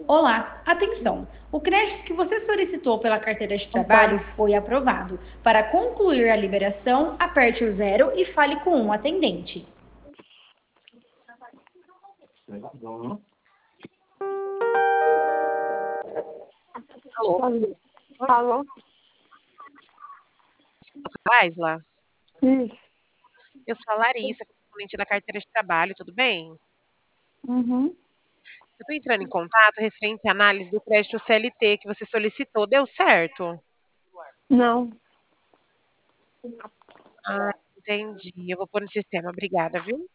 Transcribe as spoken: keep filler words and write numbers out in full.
Olá, atenção! O crédito que você solicitou pela carteira de trabalho Antônio. foi aprovado. Para concluir a liberação, aperte o zero e fale com um atendente. Alô? Alô? Laisla? Isso. Eu sou a Larissa, correspondente da carteira de trabalho, tudo bem? Uhum. Eu tô entrando em contato referente à análise do crédito C L T que você solicitou. Deu certo? Não. Ah, entendi. Eu vou pôr no sistema. Obrigada, viu?